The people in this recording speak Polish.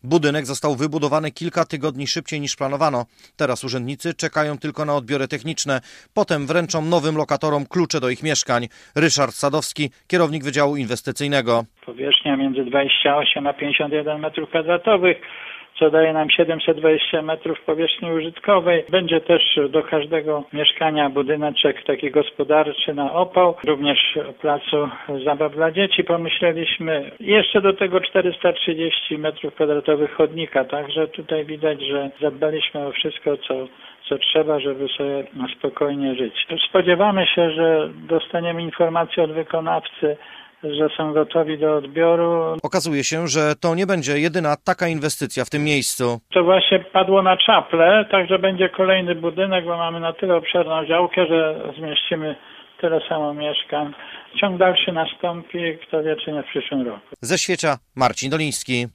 Budynek został wybudowany kilka tygodni szybciej niż planowano. Teraz urzędnicy czekają tylko na odbiory techniczne. Potem wręczą nowym lokatorom klucze do ich mieszkań. Ryszard Sadowski, kierownik Wydziału Inwestycyjnego. Powierzchnia między 28 a 51 m2, co daje nam 720 metrów powierzchni użytkowej. Będzie też do każdego mieszkania budyneczek taki gospodarczy na opał. Również o placu zabaw dla dzieci pomyśleliśmy. Jeszcze do tego 430 metrów kwadratowych chodnika. Także tutaj widać, że zadbaliśmy o wszystko, co trzeba, żeby sobie spokojnie żyć. Spodziewamy się, że dostaniemy informację od wykonawcy, że są gotowi do odbioru. Okazuje się, że to nie będzie jedyna taka inwestycja w tym miejscu. To właśnie padło na czaple, także będzie kolejny budynek, bo mamy na tyle obszerną działkę, że zmieścimy tyle samo mieszkań. Ciąg dalszy nastąpi, kto wie, czy nie w przyszłym roku. Ze Świecia Marcin Doliński.